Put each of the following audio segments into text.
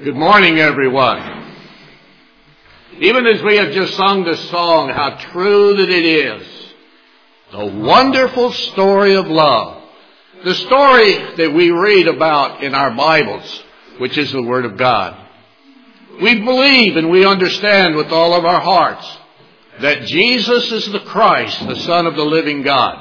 Good morning, everyone. Even as we have just sung this song, how true that it is. The wonderful story of love. The story that we read about in our Bibles, which is the Word of God. We believe and we understand with all of our hearts that Jesus is the Christ, the Son of the living God.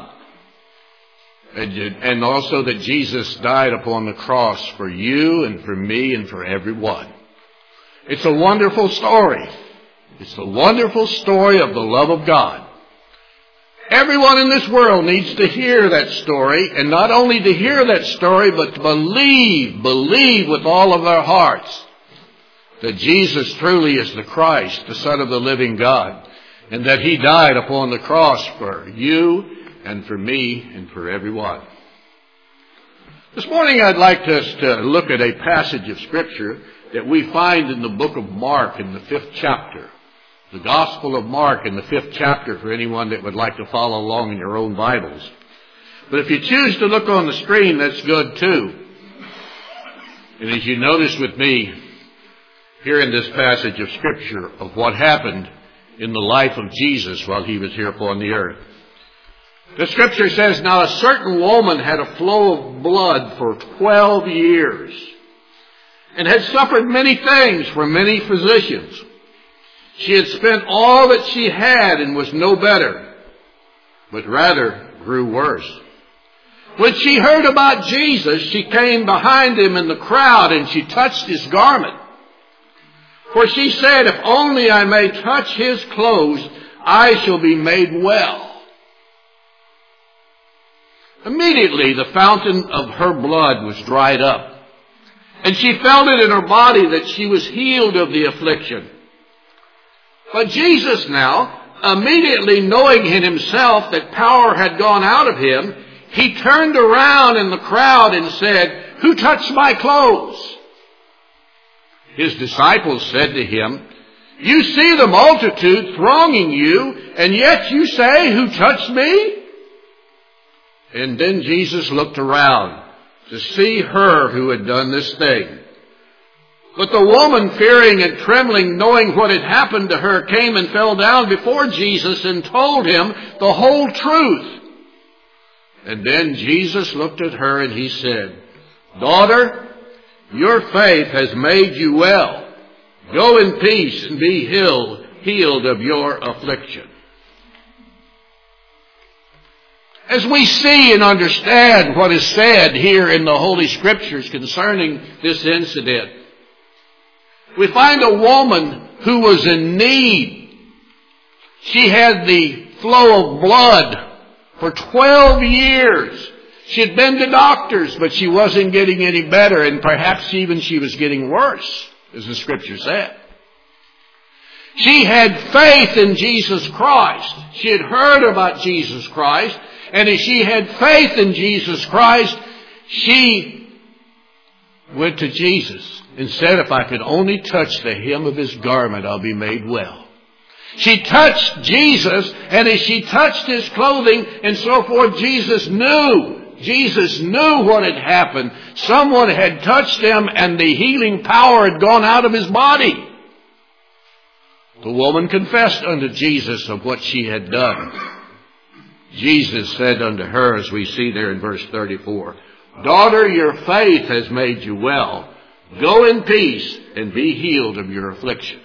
And also that Jesus died upon the cross for you and for me and for everyone. It's a wonderful story. It's the wonderful story of the love of God. Everyone in this world needs to hear that story, and not only to hear that story, but to believe with all of their hearts that Jesus truly is the Christ, the Son of the living God, and that He died upon the cross for you and for me and for everyone. This morning I'd like us to look at a passage of Scripture that we find in the book of Mark in the 5th chapter. The Gospel of Mark in the 5th chapter for anyone that would like to follow along in your own Bibles. But if you choose to look on the screen, that's good too. And as you notice with me here in this passage of Scripture of what happened in the life of Jesus while He was here upon the earth. The Scripture says, now a certain woman had a flow of blood for 12 years and had suffered many things from many physicians. She had spent all that she had and was no better, but rather grew worse. When she heard about Jesus, she came behind Him in the crowd and she touched His garment. For she said, if only I may touch His clothes, I shall be made well. Immediately the fountain of her blood was dried up, and she felt it in her body that she was healed of the affliction. But Jesus now, immediately knowing in Himself that power had gone out of Him, He turned around in the crowd and said, who touched my clothes? His disciples said to Him, you see the multitude thronging you, and yet you say, who touched me? And then Jesus looked around to see her who had done this thing. But the woman, fearing and trembling, knowing what had happened to her, came and fell down before Jesus and told Him the whole truth. And then Jesus looked at her and He said, daughter, your faith has made you well. Go in peace and be healed of your affliction. As we see and understand what is said here in the Holy Scriptures concerning this incident, we find a woman who was in need. She had the flow of blood for 12 years. She had been to doctors, but she wasn't getting any better, and perhaps even she was getting worse, as the Scripture said. She had faith in Jesus Christ. She had heard about Jesus Christ. And as she had faith in Jesus Christ, she went to Jesus and said, if I could only touch the hem of His garment, I'll be made well. She touched Jesus, and as she touched His clothing and so forth, Jesus knew what had happened. Someone had touched Him, and the healing power had gone out of His body. The woman confessed unto Jesus of what she had done. Jesus said unto her, as we see there in verse 34, daughter, your faith has made you well. Go in peace and be healed of your affliction.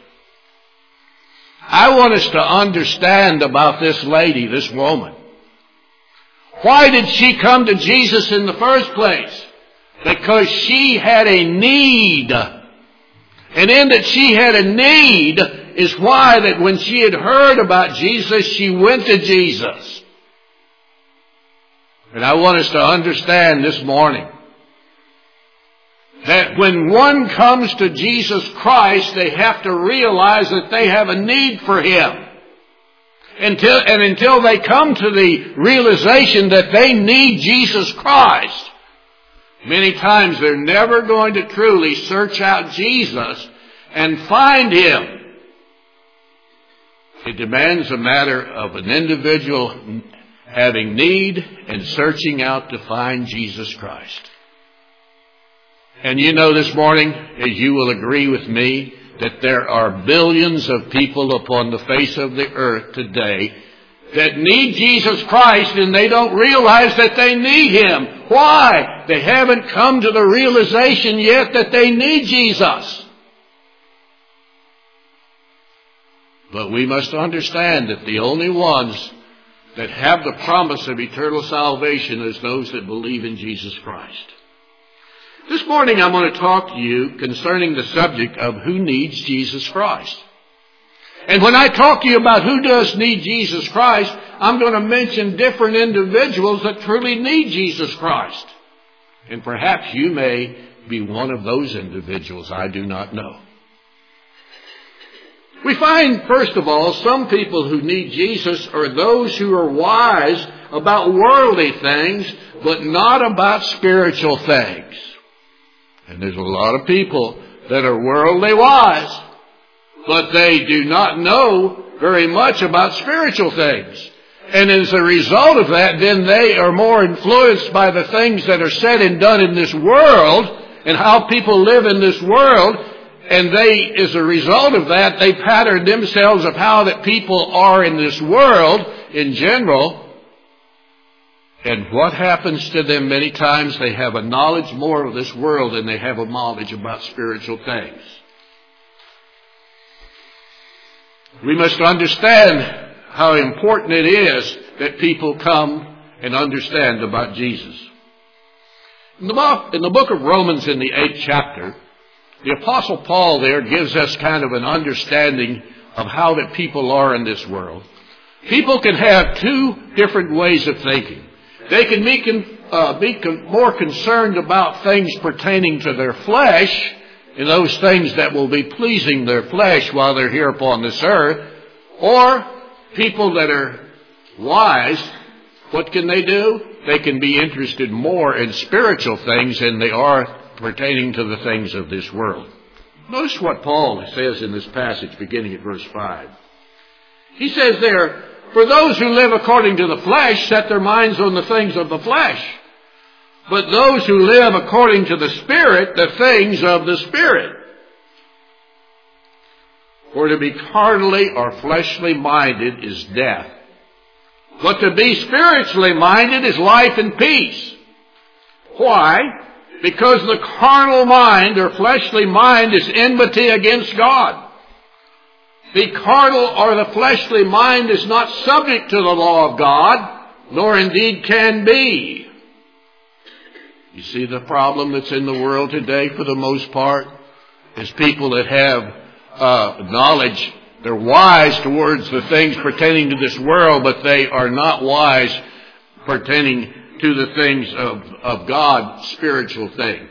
I want us to understand about this lady, this woman. Why did she come to Jesus in the first place? Because she had a need. And in that she had a need is why that when she had heard about Jesus, she went to Jesus. And I want us to understand this morning that when one comes to Jesus Christ, they have to realize that they have a need for Him. Until they come to the realization that they need Jesus Christ, many times they're never going to truly search out Jesus and find Him. It demands a matter of an individual having need and searching out to find Jesus Christ. And you know this morning, as you will agree with me, that there are billions of people upon the face of the earth today that need Jesus Christ, and they don't realize that they need Him. Why? They haven't come to the realization yet that they need Jesus. But we must understand that the only ones that have the promise of eternal salvation is those that believe in Jesus Christ. This morning I'm going to talk to you concerning the subject of who needs Jesus Christ. And when I talk to you about who does need Jesus Christ, I'm going to mention different individuals that truly need Jesus Christ. And perhaps you may be one of those individuals. I do not know. We find, first of all, some people who need Jesus are those who are wise about worldly things, but not about spiritual things. And there's a lot of people that are worldly wise, but they do not know very much about spiritual things. And as a result of that, then they are more influenced by the things that are said and done in this world and how people live in this world. And they, as a result of that, they pattern themselves of how that people are in this world in general. And what happens to them many times, they have a knowledge more of this world than they have a knowledge about spiritual things. We must understand how important it is that people come and understand about Jesus. In the book of Romans in the 8th chapter, the Apostle Paul there gives us kind of an understanding of how that people are in this world. People can have two different ways of thinking. They can be more concerned about things pertaining to their flesh, and those things that will be pleasing their flesh while they're here upon this earth. Or people that are wise, what can they do? They can be interested more in spiritual things than they are pertaining to the things of this world. Notice what Paul says in this passage beginning at verse 5. He says there, "For those who live according to the flesh set their minds on the things of the flesh. But those who live according to the Spirit, the things of the Spirit. For to be carnally or fleshly minded is death. But to be spiritually minded is life and peace." Why? Because the carnal mind or fleshly mind is enmity against God. The carnal or the fleshly mind is not subject to the law of God, nor indeed can be. You see the problem that's in the world today for the most part is people that have knowledge. They're wise towards the things pertaining to this world, but they are not wise pertaining to the things of God, spiritual things.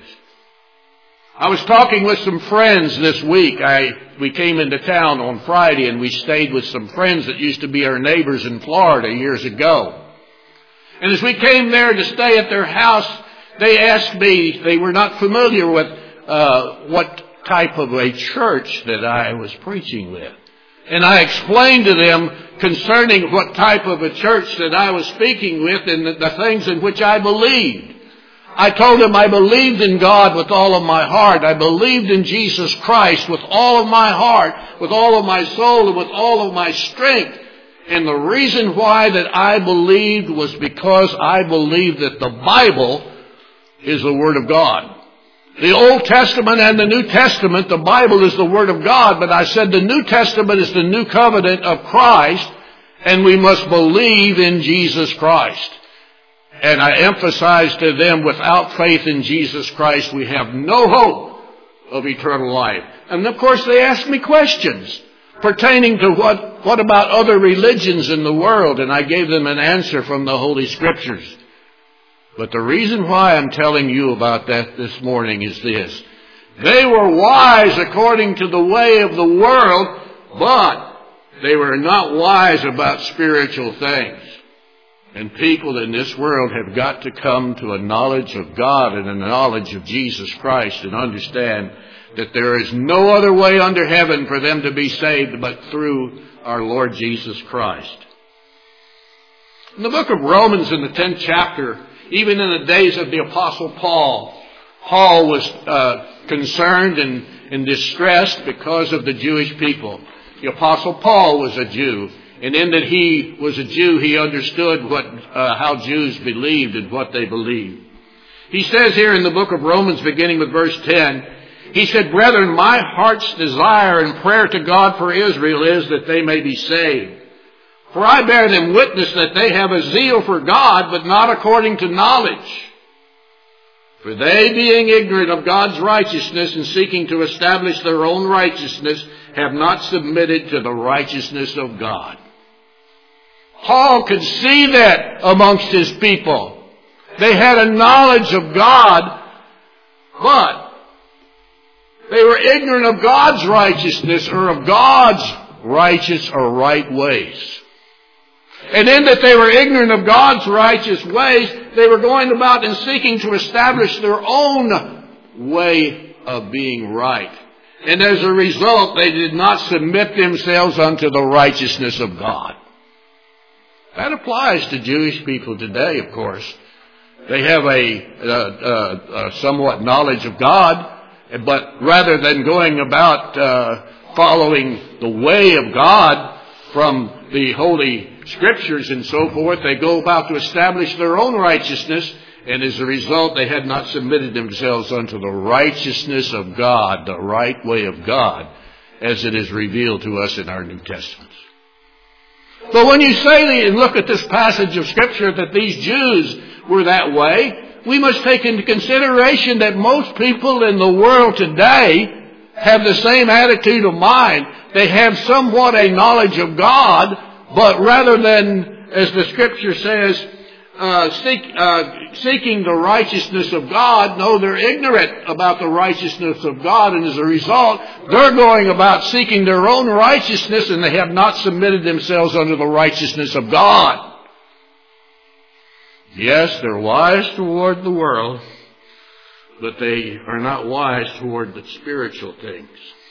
I was talking with some friends this week. We came into town on Friday and we stayed with some friends that used to be our neighbors in Florida years ago. And as we came there to stay at their house, they asked me, they were not familiar with what type of a church that I was preaching with. And I explained to them concerning what type of a church that I was speaking with and the things in which I believed. I told them I believed in God with all of my heart. I believed in Jesus Christ with all of my heart, with all of my soul, and with all of my strength. And the reason why that I believed was because I believed that the Bible is the Word of God. The Old Testament and the New Testament, the Bible is the Word of God, but I said the New Testament is the new covenant of Christ, and we must believe in Jesus Christ. And I emphasized to them, without faith in Jesus Christ, we have no hope of eternal life. And of course they asked me questions pertaining to what about other religions in the world, and I gave them an answer from the Holy Scriptures. But the reason why I'm telling you about that this morning is this. They were wise according to the way of the world, but they were not wise about spiritual things. And people in this world have got to come to a knowledge of God and a knowledge of Jesus Christ and understand that there is no other way under heaven for them to be saved but through our Lord Jesus Christ. In the book of Romans in the 10th chapter, even in the days of the Apostle Paul, Paul was concerned and distressed because of the Jewish people. The Apostle Paul was a Jew. And in that he was a Jew, he understood how Jews believed and what they believed. He says here in the book of Romans, beginning with verse 10, he said, "Brethren, my heart's desire and prayer to God for Israel is that they may be saved. For I bear them witness that they have a zeal for God, but not according to knowledge. For they, being ignorant of God's righteousness and seeking to establish their own righteousness, have not submitted to the righteousness of God." Paul could see that amongst his people. They had a knowledge of God, but they were ignorant of God's righteousness or of God's righteous or right ways. And in that they were ignorant of God's righteous ways, they were going about and seeking to establish their own way of being right. And as a result, they did not submit themselves unto the righteousness of God. That applies to Jewish people today, of course. They have a somewhat knowledge of God, but rather than going about following the way of God from the Holy Scriptures and so forth, they go about to establish their own righteousness, and as a result, they had not submitted themselves unto the righteousness of God, the right way of God, as it is revealed to us in our New Testaments. But when you say and look at this passage of Scripture that these Jews were that way, we must take into consideration that most people in the world today have the same attitude of mind. They have somewhat a knowledge of God, but rather than, as the Scripture says, seeking the righteousness of God, no, they're ignorant about the righteousness of God, and as a result, they're going about seeking their own righteousness, and they have not submitted themselves unto the righteousness of God. Yes, they're wise toward the world, but they are not wise toward the spiritual things.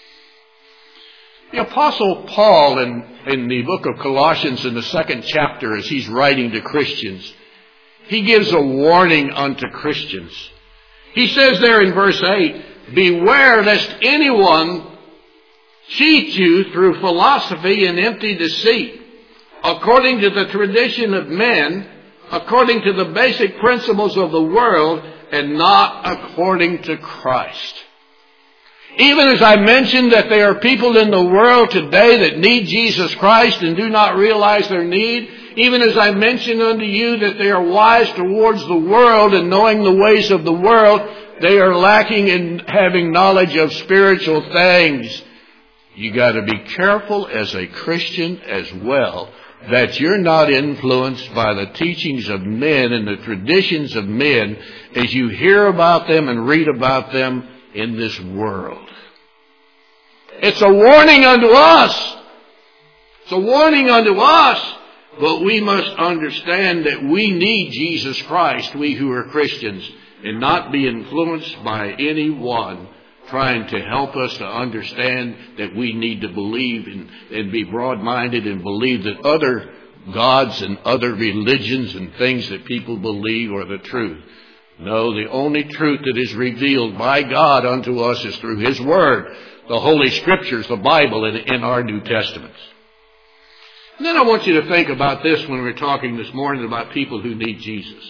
The Apostle Paul in the book of Colossians in the 2nd chapter, as he's writing to Christians, he gives a warning unto Christians. He says there in verse 8, "Beware lest anyone cheat you through philosophy and empty deceit, according to the tradition of men, according to the basic principles of the world, and not according to Christ." Even as I mentioned that there are people in the world today that need Jesus Christ and do not realize their need, even as I mentioned unto you that they are wise towards the world and knowing the ways of the world, they are lacking in having knowledge of spiritual things. You got to be careful as a Christian as well that you're not influenced by the teachings of men and the traditions of men as you hear about them and read about them in this world. It's a warning unto us. It's a warning unto us, but we must understand that we need Jesus Christ, we who are Christians, and not be influenced by anyone trying to help us to understand that we need to believe and be broad-minded and believe that other gods and other religions and things that people believe are the truth. No, the only truth that is revealed by God unto us is through His Word, the Holy Scriptures, the Bible, and in our New Testaments. And then I want you to think about this when we're talking this morning about people who need Jesus.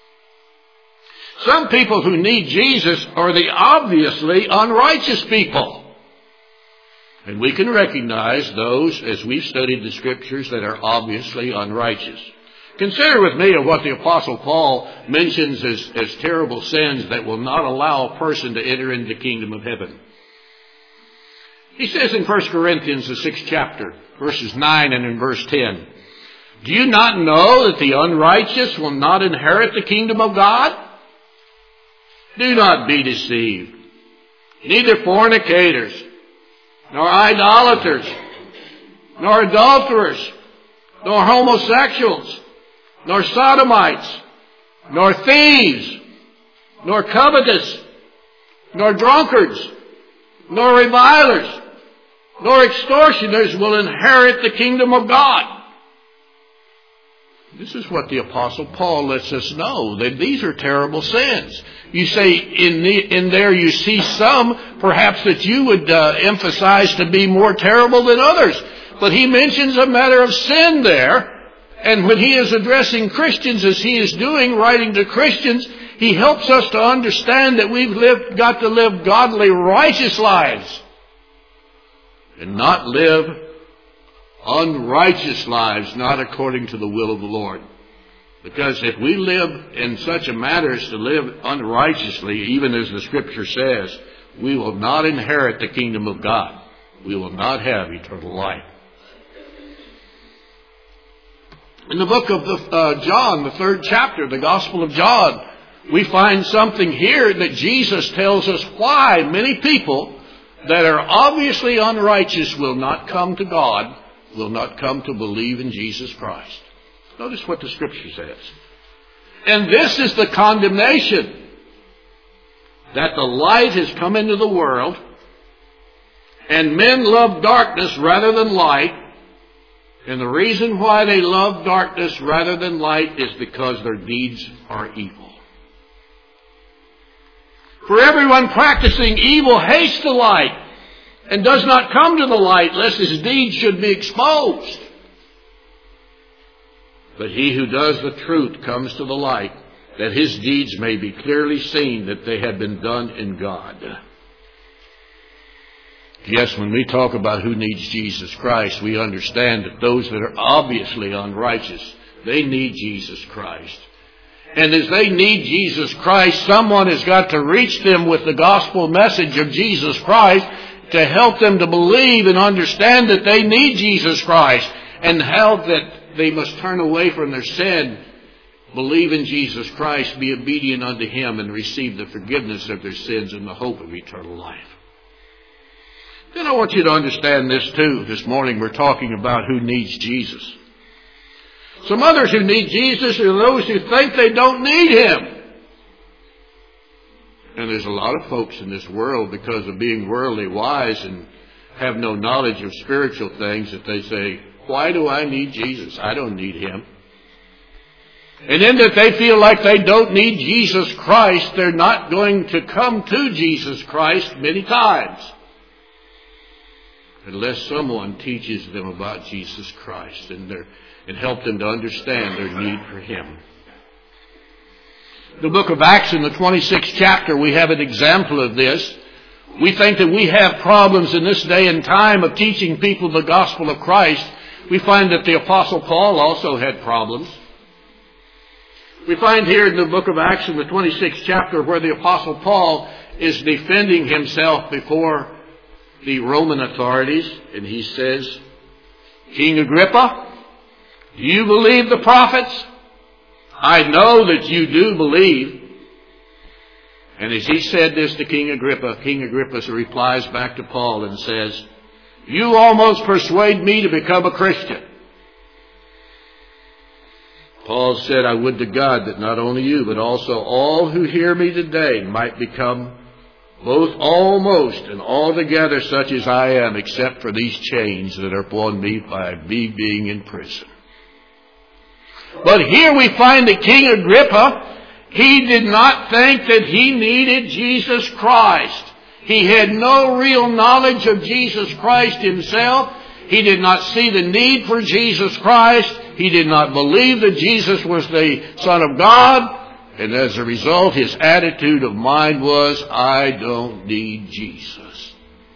Some people who need Jesus are the obviously unrighteous people. And we can recognize those, as we've studied the Scriptures, that are obviously unrighteous. Consider with me of what the Apostle Paul mentions as terrible sins that will not allow a person to enter into the kingdom of heaven. He says in 1 Corinthians, the 6th chapter, verses 9 and in verse 10, "Do you not know that the unrighteous will not inherit the kingdom of God? Do not be deceived. Neither fornicators, nor idolaters, nor adulterers, nor homosexuals, nor sodomites, nor thieves, nor covetous, nor drunkards, nor revilers, nor extortioners will inherit the kingdom of God." This is what the Apostle Paul lets us know, that these are terrible sins. You say in there you see some, perhaps that you would emphasize to be more terrible than others. But he mentions a matter of sin there. And when he is addressing Christians, as he is doing, writing to Christians, he helps us to understand that we've got to live godly, righteous lives. And not live unrighteous lives, not according to the will of the Lord. Because if we live in such a manner as to live unrighteously, even as the Scripture says, we will not inherit the kingdom of God. We will not have eternal life. In the book of John, the 3rd chapter, the Gospel of John, we find something here that Jesus tells us why many people that are obviously unrighteous will not come to God, will not come to believe in Jesus Christ. Notice what the Scripture says. And this is the condemnation, that the light has come into the world, and men love darkness rather than light. And the reason why they love darkness rather than light is because their deeds are evil. For everyone practicing evil hates the light and does not come to the light, lest his deeds should be exposed. But he who does the truth comes to the light, that his deeds may be clearly seen that they have been done in God. Yes, when we talk about who needs Jesus Christ, we understand that those that are obviously unrighteous, they need Jesus Christ. And as they need Jesus Christ, someone has got to reach them with the gospel message of Jesus Christ to help them to believe and understand that they need Jesus Christ and how that they must turn away from their sin, believe in Jesus Christ, be obedient unto Him, and receive the forgiveness of their sins and the hope of eternal life. Then I want you to understand this too. This morning we're talking about who needs Jesus. Some others who need Jesus are those who think they don't need Him. And there's a lot of folks in this world, because of being worldly wise and have no knowledge of spiritual things, that they say, why do I need Jesus? I don't need Him. And in that they feel like they don't need Jesus Christ, they're not going to come to Jesus Christ many times, unless someone teaches them about Jesus Christ and help them to understand their need for Him. The book of Acts in the 26th chapter, we have an example of this. We think that we have problems in this day and time of teaching people the gospel of Christ. We find that the Apostle Paul also had problems. We find here in the book of Acts in the 26th chapter where the Apostle Paul is defending himself before the Roman authorities, and he says, King Agrippa, do you believe the prophets? I know that you do believe. And as he said this to King Agrippa replies back to Paul and says, you almost persuade me to become a Christian. Paul said, I would to God that not only you, but also all who hear me today might become both almost and altogether such as I am, except for these chains that are upon me by me being in prison. But here we find that King Agrippa, he did not think that he needed Jesus Christ. He had no real knowledge of Jesus Christ himself. He did not see the need for Jesus Christ. He did not believe that Jesus was the Son of God. And as a result, his attitude of mind was, I don't need Jesus.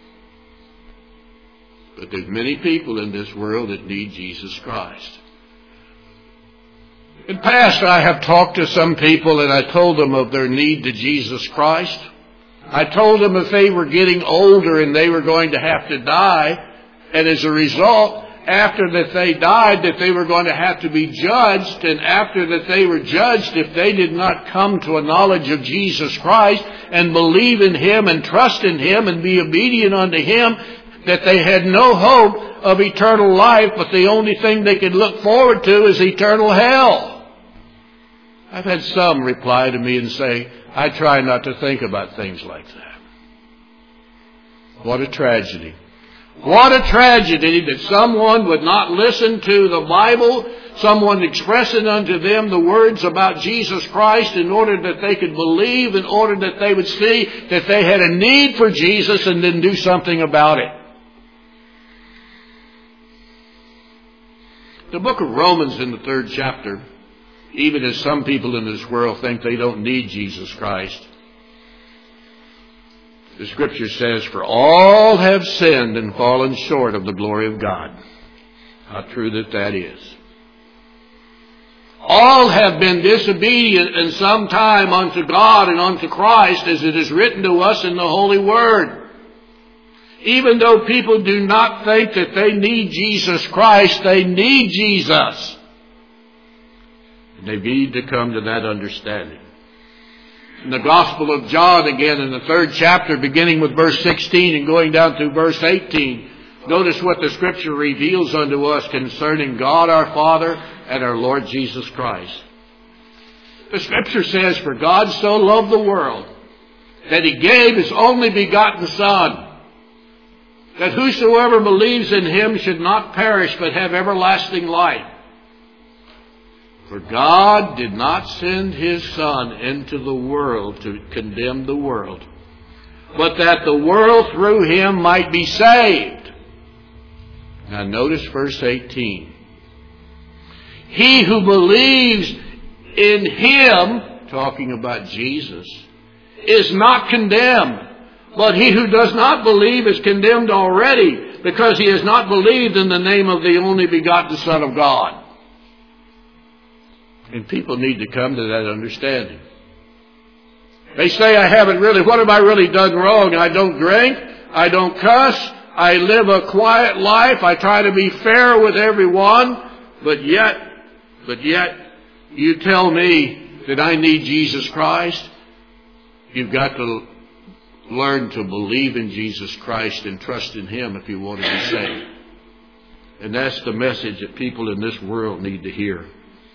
But there's many people in this world that need Jesus Christ. In the past, I have talked to some people and I told them of their need to Jesus Christ. I told them if they were getting older and they were going to have to die, and as a result, after that they died, that they were going to have to be judged, and after that they were judged, if they did not come to a knowledge of Jesus Christ and believe in Him and trust in Him and be obedient unto Him, that they had no hope of eternal life, but the only thing they could look forward to is eternal hell. I've had some reply to me and say, I try not to think about things like that. What a tragedy. What a tragedy that someone would not listen to the Bible, someone expressing unto them the words about Jesus Christ in order that they could believe, in order that they would see that they had a need for Jesus and then do something about it. The book of Romans in the 3rd chapter, even as some people in this world think they don't need Jesus Christ, the Scripture says, for all have sinned and fallen short of the glory of God. How true that is. All have been disobedient in some time unto God and unto Christ, as it is written to us in the Holy Word. Even though people do not think that they need Jesus Christ, they need Jesus. And they need to come to that understanding. In the Gospel of John, again, in the 3rd chapter, beginning with verse 16 and going down to verse 18, notice what the Scripture reveals unto us concerning God our Father and our Lord Jesus Christ. The Scripture says, for God so loved the world that He gave His only begotten Son, that whosoever believes in Him should not perish but have everlasting life. For God did not send His Son into the world to condemn the world, but that the world through Him might be saved. Now notice verse 18. He who believes in Him, talking about Jesus, is not condemned. But he who does not believe is condemned already, because he has not believed in the name of the only begotten Son of God. And people need to come to that understanding. They say, what have I really done wrong? I don't drink, I don't cuss, I live a quiet life, I try to be fair with everyone, but yet, you tell me that I need Jesus Christ? You've got to learn to believe in Jesus Christ and trust in Him if you want to be saved. And that's the message that people in this world need to hear.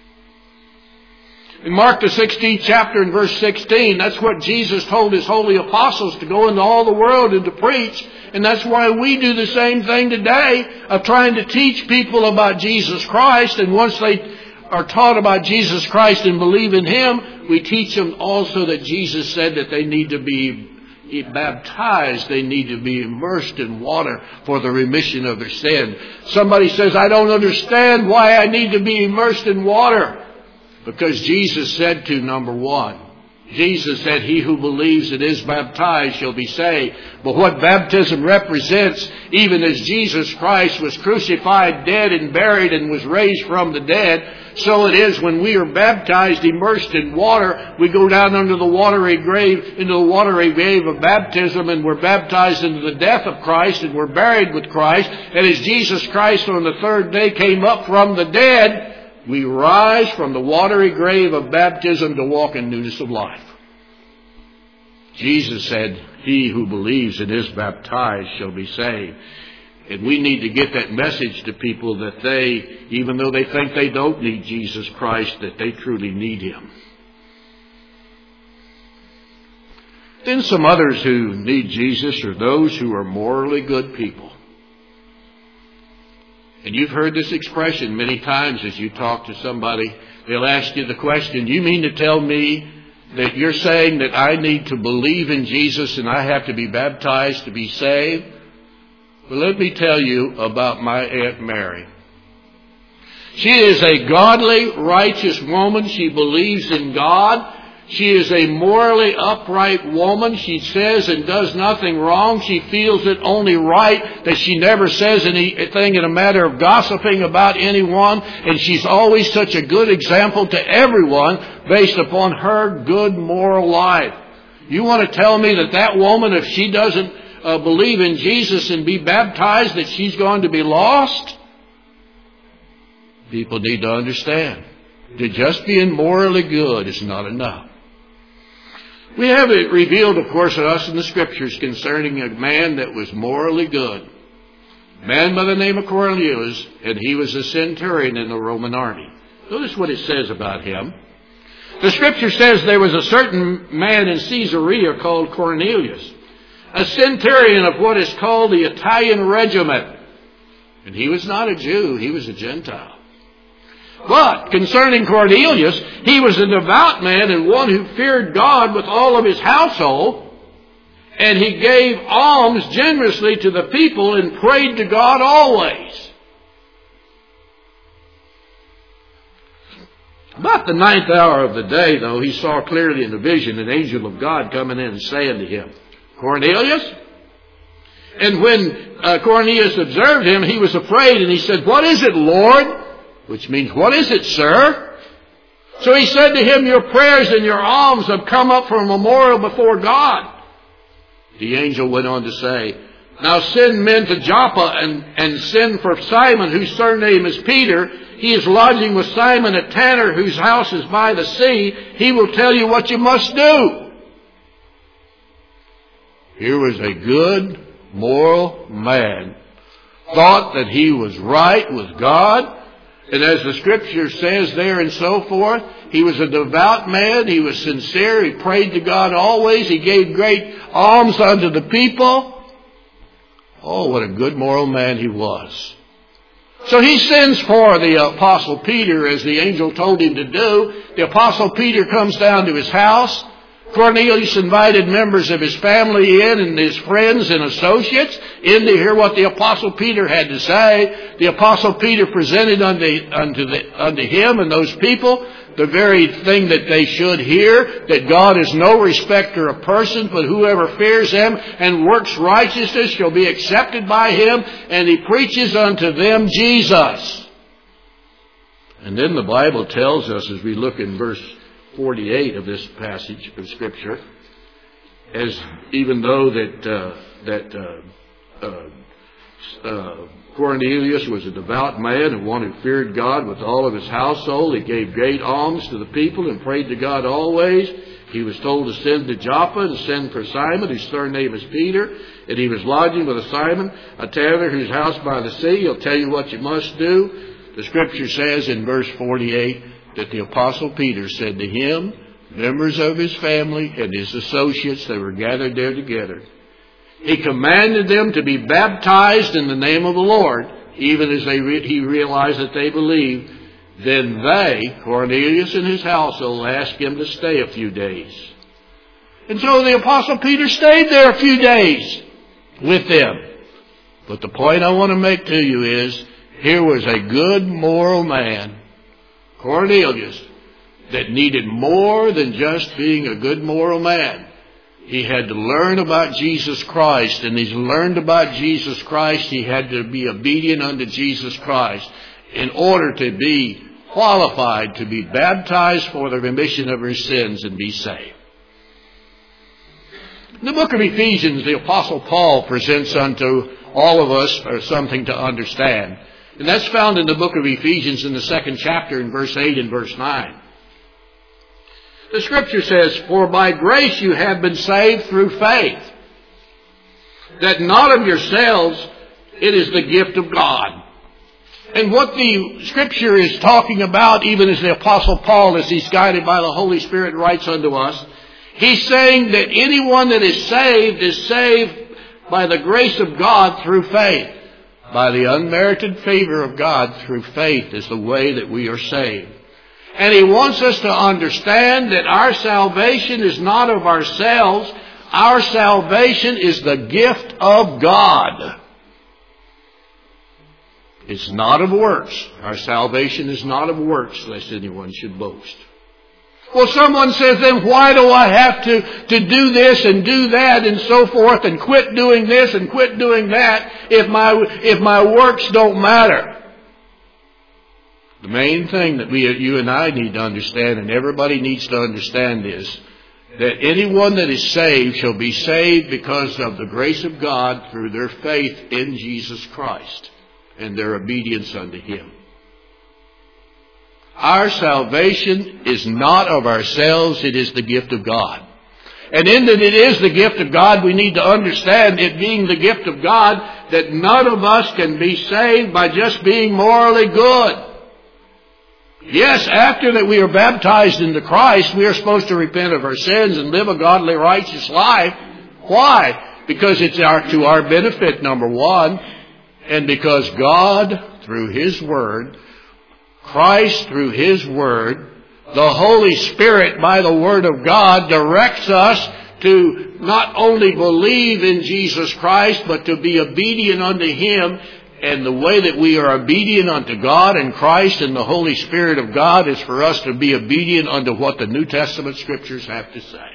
In Mark the 16th chapter and verse 16, that's what Jesus told His holy apostles, to go into all the world and to preach. And that's why we do the same thing today, of trying to teach people about Jesus Christ. And once they are taught about Jesus Christ and believe in Him, we teach them also that Jesus said that they need to be baptized, they need to be immersed in water for the remission of their sin. Somebody says, I don't understand why I need to be immersed in water. Because Jesus said to, number one, Jesus said, he who believes and is baptized shall be saved. But what baptism represents, even as Jesus Christ was crucified, dead, and buried, and was raised from the dead, so it is when we are baptized, immersed in water, we go down into the watery grave of baptism, and we're baptized into the death of Christ, and we're buried with Christ. And as Jesus Christ on the 3rd day came up from the dead, we rise from the watery grave of baptism to walk in newness of life. Jesus said, he who believes and is baptized shall be saved. And we need to get that message to people that they, even though they think they don't need Jesus Christ, that they truly need Him. Then some others who need Jesus are those who are morally good people. And you've heard this expression many times as you talk to somebody. They'll ask you the question, you mean to tell me that you're saying that I need to believe in Jesus and I have to be baptized to be saved? Well, let me tell you about my Aunt Mary. She is a godly, righteous woman. She believes in God. She is a morally upright woman. She says and does nothing wrong. She feels it only right that she never says anything in a matter of gossiping about anyone. And she's always such a good example to everyone based upon her good moral life. You want to tell me that woman, if she doesn't believe in Jesus and be baptized, that she's going to be lost? People need to understand that just being morally good is not enough. We have it revealed, of course, to us in the Scriptures concerning a man that was morally good. A man by the name of Cornelius, and he was a centurion in the Roman army. Notice what it says about him. The Scripture says there was a certain man in Caesarea called Cornelius, a centurion of what is called the Italian regiment. And he was not a Jew, he was a Gentile. But concerning Cornelius, he was a devout man and one who feared God with all of his household, and he gave alms generously to the people and prayed to God always. About the 9th hour of the day, though, he saw clearly in a vision an angel of God coming in and saying to him, "Cornelius?" And when Cornelius observed him, he was afraid, and he said, "What is it, Lord?" Which means, "What is it, sir?" So he said to him, "Your prayers and your alms have come up for a memorial before God." The angel went on to say, "Now send men to Joppa and send for Simon, whose surname is Peter. He is lodging with Simon, a tanner, whose house is by the sea. He will tell you what you must do." Here was a good, moral man. Thought that he was right with God. And as the Scripture says there and so forth, he was a devout man. He was sincere. He prayed to God always. He gave great alms unto the people. Oh, what a good moral man he was. So he sends for the Apostle Peter, as the angel told him to do. The Apostle Peter comes down to his house. Cornelius invited members of his family in and his friends and associates in to hear what the Apostle Peter had to say. The Apostle Peter presented unto him and those people the very thing that they should hear, that God is no respecter of persons, but whoever fears him and works righteousness shall be accepted by him, and he preaches unto them Jesus. And then the Bible tells us, as we look in verse 48 of this passage of Scripture, as even though Cornelius was a devout man and one who feared God with all of his household, he gave great alms to the people and prayed to God always. He was told to send to Joppa and send for Simon, whose surname is Peter, and he was lodging with a Simon, a tanner, whose house by the sea. He'll tell you what you must do. The Scripture says in verse 48 that the Apostle Peter said to him, members of his family and his associates that were gathered there together, he commanded them to be baptized in the name of the Lord, even as he realized that they believed. Then they, Cornelius and his household, asked him to stay a few days. And so the Apostle Peter stayed there a few days with them. But the point I want to make to you is, here was a good moral man, Cornelius, that needed more than just being a good moral man. He had to learn about Jesus Christ, and he's learned about Jesus Christ. He had to be obedient unto Jesus Christ in order to be qualified to be baptized for the remission of his sins and be saved. In the book of Ephesians, the Apostle Paul presents unto all of us something to understand. And that's found in the book of Ephesians in the 2nd chapter in verse 8 and verse 9. The Scripture says, "For by grace you have been saved through faith, that not of yourselves, it is the gift of God." And what the Scripture is talking about, even as the Apostle Paul, as he's guided by the Holy Spirit, writes unto us, he's saying that anyone that is saved by the grace of God through faith. By the unmerited favor of God through faith is the way that we are saved. And he wants us to understand that our salvation is not of ourselves. Our salvation is the gift of God. It's not of works. Our salvation is not of works, lest anyone should boast. Well, someone says, then why do I have to do this and do that and so forth and quit doing this and quit doing that if my works don't matter? The main thing that you and I need to understand, and everybody needs to understand, is that anyone that is saved shall be saved because of the grace of God through their faith in Jesus Christ and their obedience unto Him. Our salvation is not of ourselves, it is the gift of God. And in that it is the gift of God, we need to understand, it being the gift of God, that none of us can be saved by just being morally good. Yes, after that we are baptized into Christ, we are supposed to repent of our sins and live a godly, righteous life. Why? Because it's to our benefit, number one, and because God, through His Word, Christ through His Word. The Holy Spirit, by the Word of God, directs us to not only believe in Jesus Christ, but to be obedient unto Him. And the way that we are obedient unto God and Christ and the Holy Spirit of God is for us to be obedient unto what the New Testament Scriptures have to say.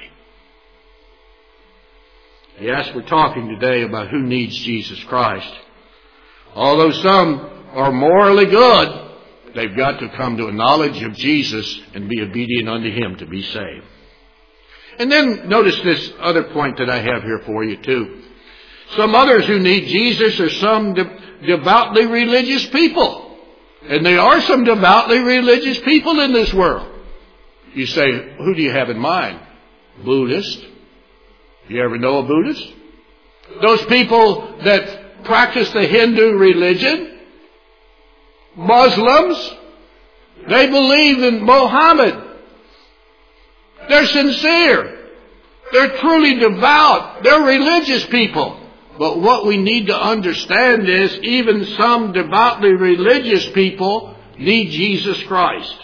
Yes, we're talking today about who needs Jesus Christ. Although some are morally good, they've got to come to a knowledge of Jesus and be obedient unto Him to be saved. And then notice this other point that I have here for you too. Some others who need Jesus are some devoutly religious people. And there are some devoutly religious people in this world. You say, who do you have in mind? Buddhist. You ever know a Buddhist? Those people that practice the Hindu religion. Muslims. They believe in Muhammad. They're sincere. They're truly devout. They're religious people. But what we need to understand is even some devoutly religious people need Jesus Christ.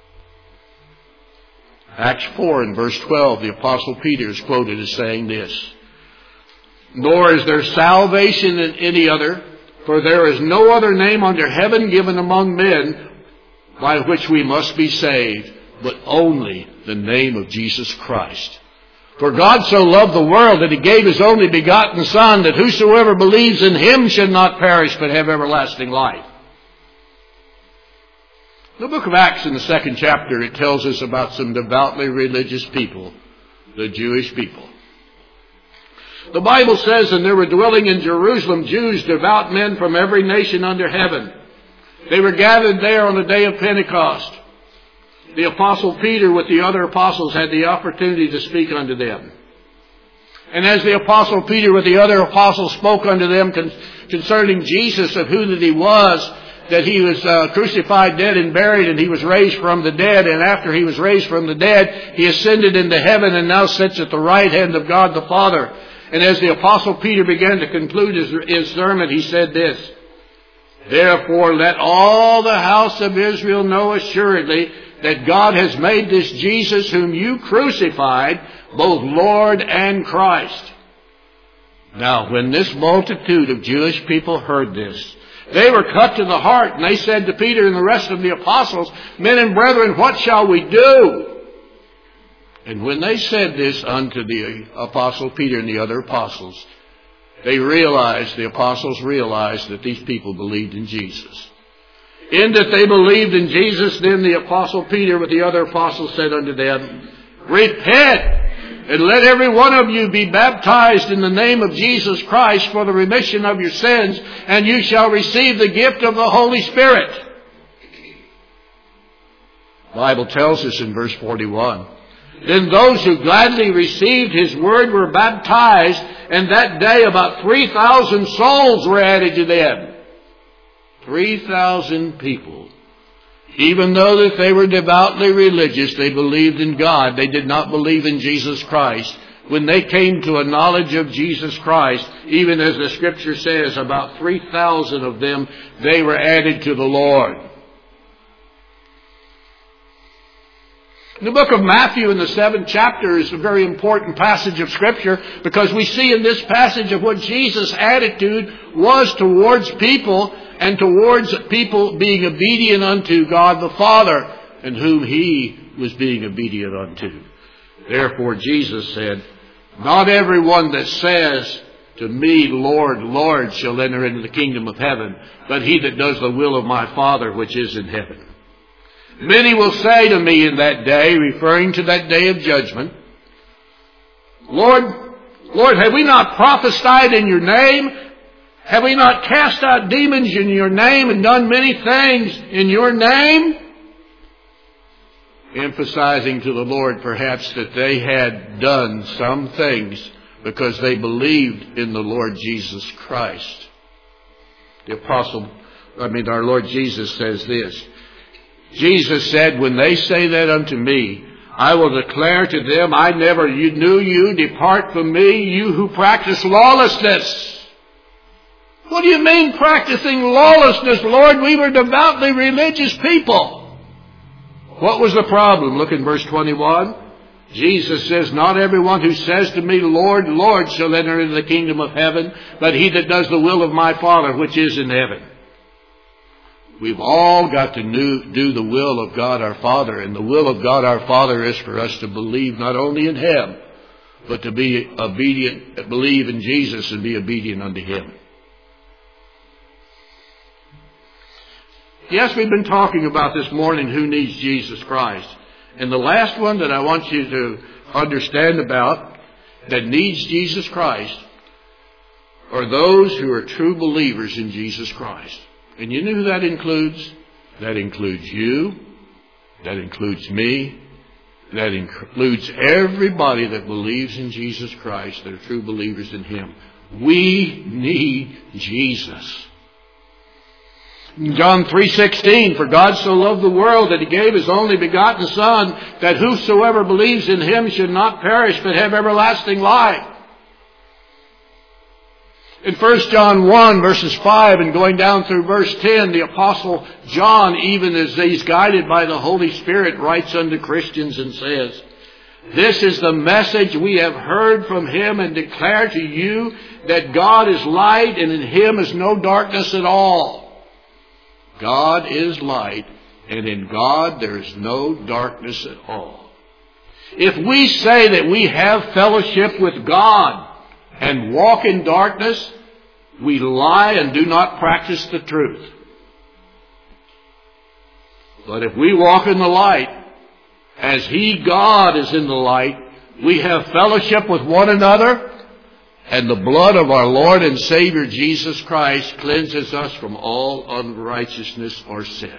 Acts 4 and verse 12, the Apostle Peter is quoted as saying this. Nor is there salvation in any other, for there is no other name under heaven given among men by which we must be saved, but only the name of Jesus Christ. For God so loved the world that He gave His only begotten Son, that whosoever believes in Him should not perish but have everlasting life. The book of Acts in the 2nd chapter, it tells us about some devoutly religious people, the Jewish people. The Bible says, and there were dwelling in Jerusalem Jews, devout men from every nation under heaven. They were gathered there on the day of Pentecost. The Apostle Peter with the other apostles had the opportunity to speak unto them. And as the Apostle Peter with the other apostles spoke unto them concerning Jesus, of who that He was, that He was crucified, dead, and buried, and He was raised from the dead. And after He was raised from the dead, He ascended into heaven and now sits at the right hand of God the Father. And as the Apostle Peter began to conclude his sermon, he said this, Therefore let all the house of Israel know assuredly that God has made this Jesus whom you crucified both Lord and Christ. Now, when this multitude of Jewish people heard this, they were cut to the heart, and they said to Peter and the rest of the apostles, Men and brethren, what shall we do? And when they said this unto the Apostle Peter and the other apostles, the apostles realized that these people believed in Jesus. In that they believed in Jesus, then the Apostle Peter with the other apostles said unto them, Repent, and let every one of you be baptized in the name of Jesus Christ for the remission of your sins, and you shall receive the gift of the Holy Spirit. The Bible tells us in verse 41, Then those who gladly received His word were baptized, and that day about 3,000 souls were added to them. 3,000 people. Even though that they were devoutly religious, they believed in God. They did not believe in Jesus Christ. When they came to a knowledge of Jesus Christ, even as the Scripture says, about 3,000 of them, they were added to the Lord. The book of Matthew in the 7th chapter is a very important passage of Scripture, because we see in this passage of what Jesus' attitude was towards people, and towards people being obedient unto God the Father, and whom He was being obedient unto. Therefore Jesus said, Not everyone that says to me, Lord, Lord, shall enter into the kingdom of heaven, but he that does the will of my Father which is in heaven. Many will say to me in that day, referring to that day of judgment, Lord, Lord, have we not prophesied in your name? Have we not cast out demons in your name and done many things in your name? Emphasizing to the Lord perhaps that they had done some things because they believed in the Lord Jesus Christ. Our Lord Jesus says this. Jesus said, When they say that unto me, I will declare to them, I never knew you. Depart from me, you who practice lawlessness. What do you mean practicing lawlessness, Lord? We were devoutly religious people. What was the problem? Look in verse 21. Jesus says, not everyone who says to me, Lord, Lord, shall enter into the kingdom of heaven, but he that does the will of my Father which is in heaven. We've all got to do the will of God our Father, and the will of God our Father is for us to believe not only in Him, but to be obedient, believe in Jesus and be obedient unto Him. Yes, we've been talking about this morning who needs Jesus Christ. And the last one that I want you to understand about that needs Jesus Christ are those who are true believers in Jesus Christ. And you know who that includes? That includes you. That includes me. That includes everybody that believes in Jesus Christ, that are true believers in Him. We need Jesus. John 3:16, for God so loved the world that He gave His only begotten Son, that whosoever believes in Him should not perish but have everlasting life. In 1 John 1 verses 5 and going down through verse 10, the Apostle John, even as he's guided by the Holy Spirit, writes unto Christians and says, this is the message we have heard from Him and declare to you, that God is light and in Him is no darkness at all. God is light, and in God there is no darkness at all. If we say that we have fellowship with God and walk in darkness, we lie and do not practice the truth. But if we walk in the light, as He, God, is in the light, we have fellowship with one another, and the blood of our Lord and Savior Jesus Christ cleanses us from all unrighteousness or sin.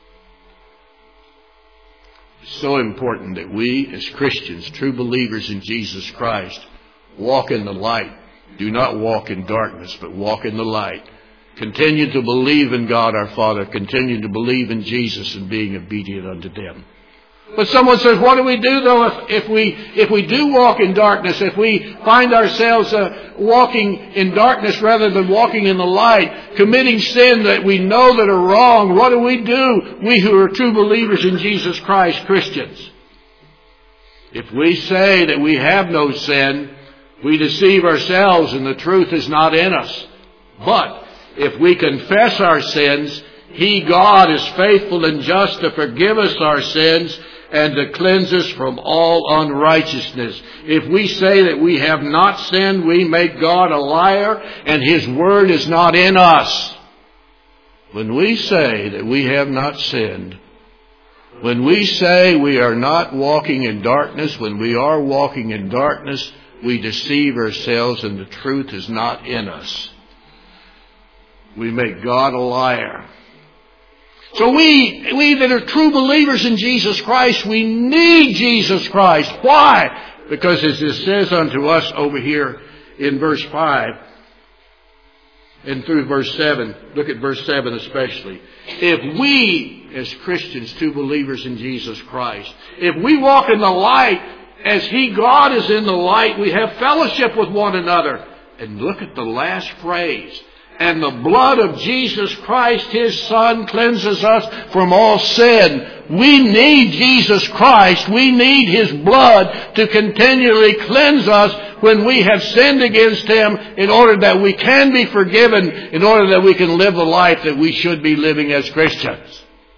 It's so important that we as Christians, true believers in Jesus Christ, walk in the light. Do not walk in darkness, but walk in the light. Continue to believe in God our Father. Continue to believe in Jesus and being obedient unto them. But someone says, what do we do though if we do walk in darkness, if we find ourselves walking in darkness rather than walking in the light, committing sin that we know that are wrong? What do? We who are true believers in Jesus Christ, Christians. If we say that we have no sin, we deceive ourselves and the truth is not in us. But if we confess our sins, He, God, is faithful and just to forgive us our sins and to cleanse us from all unrighteousness. If we say that we have not sinned, we make God a liar, and His word is not in us. When we say that we have not sinned, when we say we are not walking in darkness, when we are walking in darkness, we deceive ourselves and the truth is not in us. We make God a liar. So we that are true believers in Jesus Christ, we need Jesus Christ. Why? Because as it says unto us over here in verse 5 and through verse 7, look at verse 7 especially. If we as Christians, true believers in Jesus Christ, if we walk in the light as He, God, is in the light, we have fellowship with one another. And look at the last phrase. And the blood of Jesus Christ, His Son, cleanses us from all sin. We need Jesus Christ. We need His blood to continually cleanse us when we have sinned against Him, in order that we can be forgiven, in order that we can live the life that we should be living as Christians.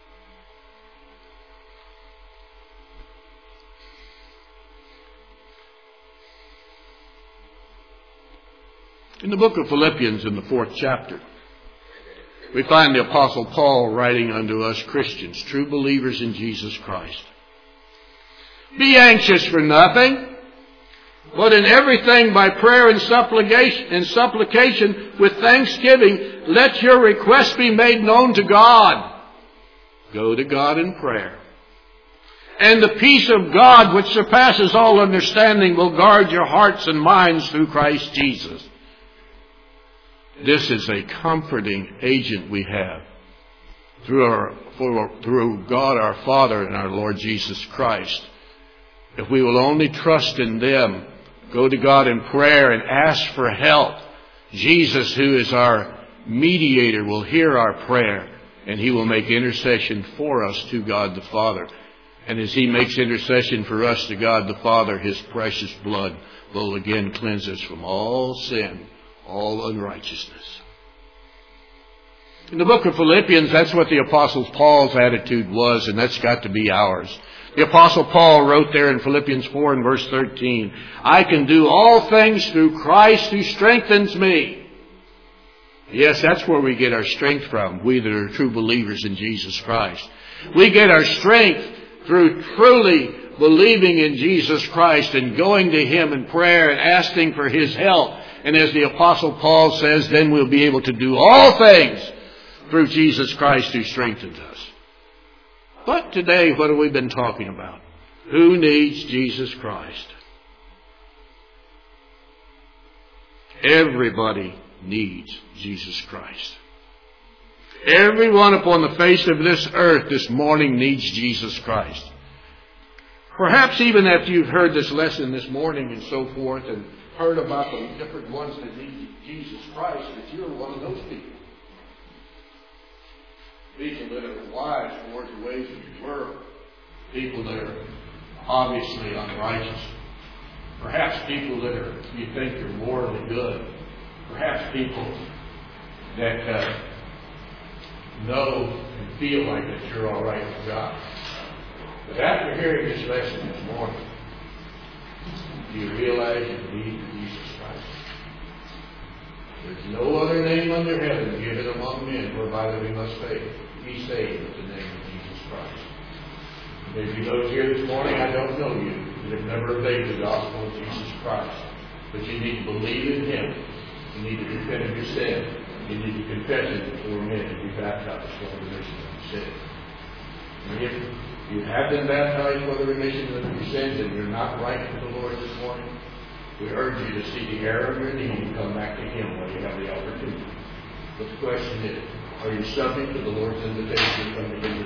In the book of Philippians, in the 4th chapter, we find the Apostle Paul writing unto us Christians, true believers in Jesus Christ. Be anxious for nothing, but in everything by prayer and supplication with thanksgiving, let your requests be made known to God. Go to God in prayer. And the peace of God, which surpasses all understanding, will guard your hearts and minds through Christ Jesus. This is a comforting agent we have through God our Father and our Lord Jesus Christ. If we will only trust in them, go to God in prayer and ask for help. Jesus, who is our mediator will hear our prayer, and He will make intercession for us to God the Father. And as He makes intercession for us to God the Father, His precious blood will again cleanse us from all sin, all unrighteousness. In the book of Philippians, that's what the Apostle Paul's attitude was, and that's got to be ours. The Apostle Paul wrote there in Philippians 4 and verse 13, I can do all things through Christ who strengthens me. Yes, that's where we get our strength from, we that are true believers in Jesus Christ. We get our strength through truly believing in Jesus Christ and going to Him in prayer and asking for His help. And as the Apostle Paul says, then we'll be able to do all things through Jesus Christ who strengthens us. But today, what have we been talking about? Who needs Jesus Christ? Everybody needs Jesus Christ. Everyone upon the face of this earth this morning needs Jesus Christ. Perhaps even after you've heard this lesson this morning and so forth and heard about the different ones that need Jesus Christ, that you're one of those people. People that are wise towards the ways of the world. People that are obviously unrighteous. Perhaps people that are, you think are morally good. Perhaps people that know and feel like that you're all right with God. But after hearing this lesson this morning, do you realize you need Jesus Christ? There's no other name under heaven given among men whereby that we must be saved with the name of Jesus Christ. Maybe those here this morning, I don't know you, that have never obeyed the gospel of Jesus Christ. But you need to believe in Him. You need to repent of your sin. You need to confess it before men and be baptized for the remission of your sins. And if you have been baptized for the remission of your sins and you're not right with the Lord this morning, we urge you to see the error of your need and come back to Him when you have the opportunity. But the question is, are you subject to the Lord's invitation to come to Him